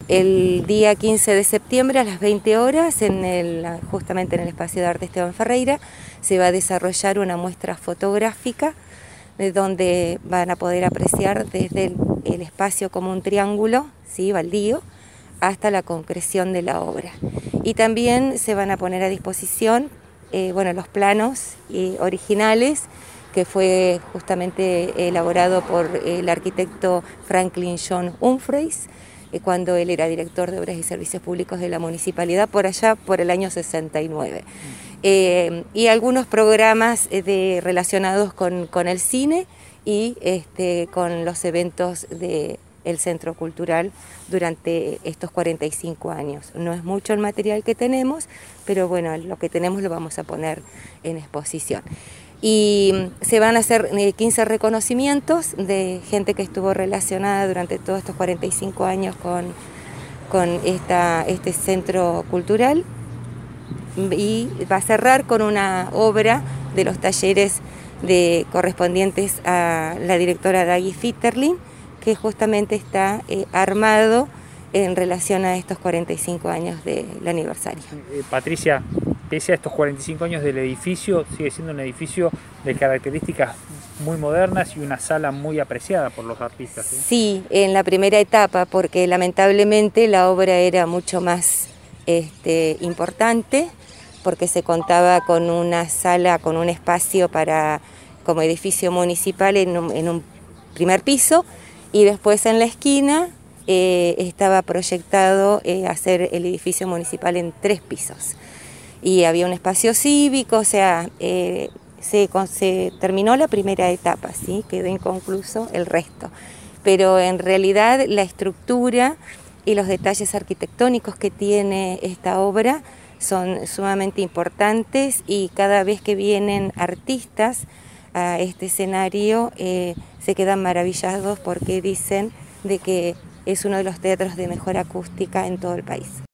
El día 15 de septiembre a las 20 horas, justamente en el Espacio de Arte Esteban Ferreira, se va a desarrollar una muestra fotográfica de donde van a poder apreciar desde el espacio como un triángulo, ¿sí?, baldío, hasta la concreción de la obra. Y también se van a poner a disposición los planos originales, que fue justamente elaborado por el arquitecto Franklin John Humphreys, cuando él era director de Obras y Servicios Públicos de la Municipalidad, por allá por el año 69. Y algunos programas relacionados con el cine y con los eventos del Centro Cultural durante estos 45 años. No es mucho el material que tenemos, pero bueno, lo que tenemos lo vamos a poner en exposición. Y se van a hacer 15 reconocimientos de gente que estuvo relacionada durante todos estos 45 años con este centro cultural, y va a cerrar con una obra de los talleres correspondientes a la directora Daggy Fitterling, que justamente está armado en relación a estos 45 años del aniversario. Patricia, pese a estos 45 años del edificio, sigue siendo un edificio de características muy modernas y una sala muy apreciada por los artistas, ¿sí? Sí, en la primera etapa, porque lamentablemente la obra era mucho más importante, porque se contaba con una sala, con un espacio como edificio municipal en un primer piso, y después en la esquina estaba proyectado hacer el edificio municipal en 3 pisos. Y había un espacio cívico, o sea, se terminó la primera etapa, ¿sí? Quedó inconcluso el resto. Pero en realidad la estructura y los detalles arquitectónicos que tiene esta obra son sumamente importantes, y cada vez que vienen artistas a este escenario se quedan maravillados, porque dicen de que es uno de los teatros de mejor acústica en todo el país.